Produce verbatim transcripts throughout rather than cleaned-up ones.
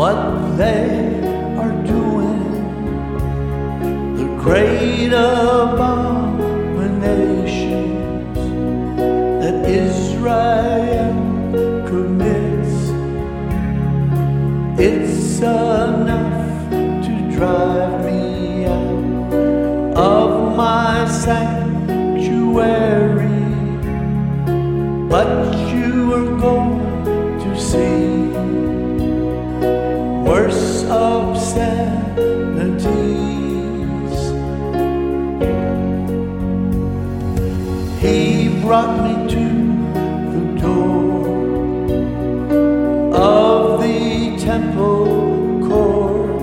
what they are doing, the great abominations that Israel commits. It's enough to drive me out of my sanctuary, but you are going to see worse obscenities. He brought me to the door of the temple court.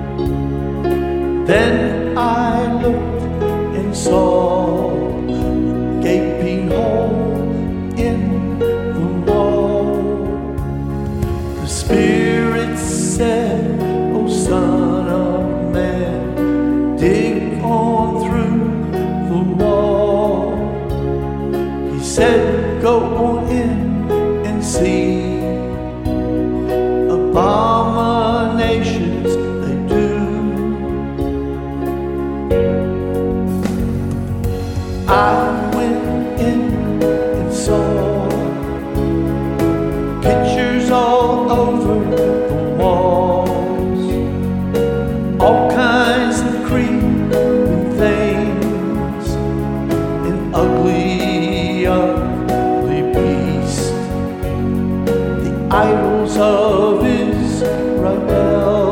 Then I looked and saw a gaping hole in the wall. The Spirit said, "Oh, son of man, dig on through the wall." He said, "Go on in and see abominations they do." I went in and saw pictures all over the walls, all kinds of creeping things, an ugly, ugly beast, the idols of Israel,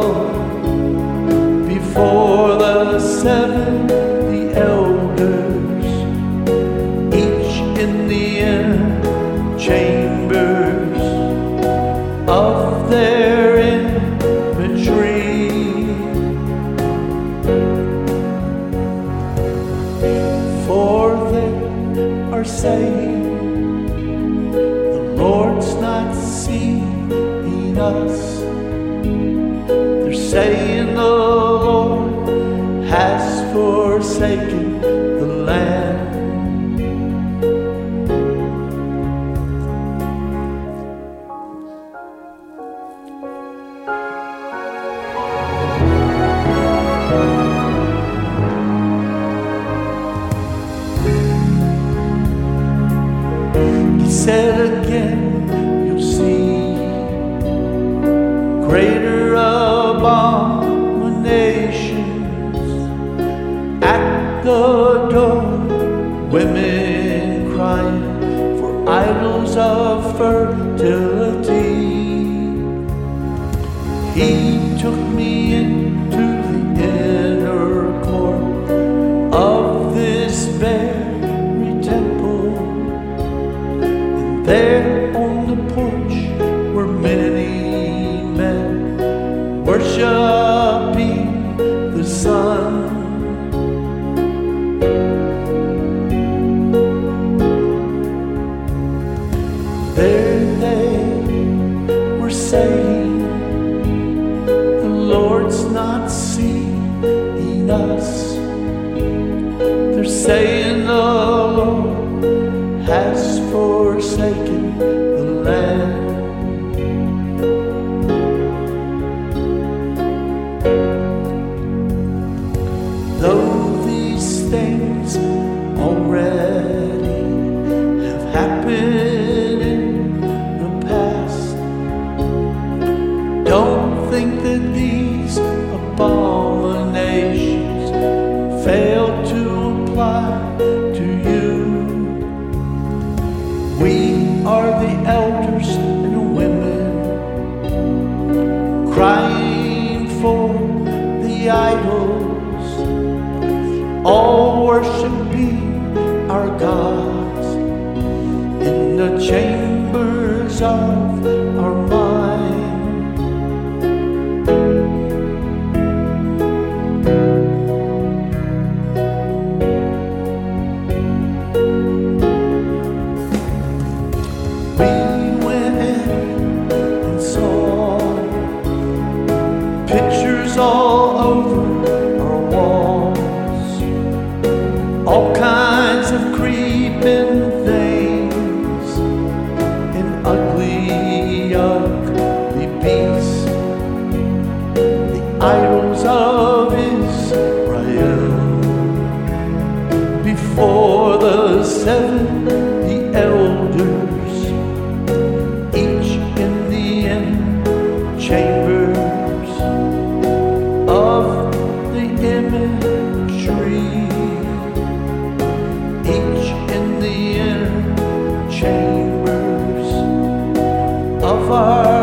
before the seventy elders, each in the inner chambers of their imagery. For they are saying, "The Lord's not seeing us." They're saying the Lord has forsaken the land. He said again, "You'll see greater abominations at the door, women crying for idols of fertility." He took me into the inner court of this very temple, and there on the porch were many men worshiping the sun. There they were saying, "The Lord's not seeing us." They're saying the Lord has forsaken the land. Though these things already have happened in the past, don't think that these abominations fail to apply to you. We are the elders and the women crying for the idols, all worshiping our gods in the chambers of our mind. We went in and saw pictures all over our walls, all kinds of creeping things, and ugly young of our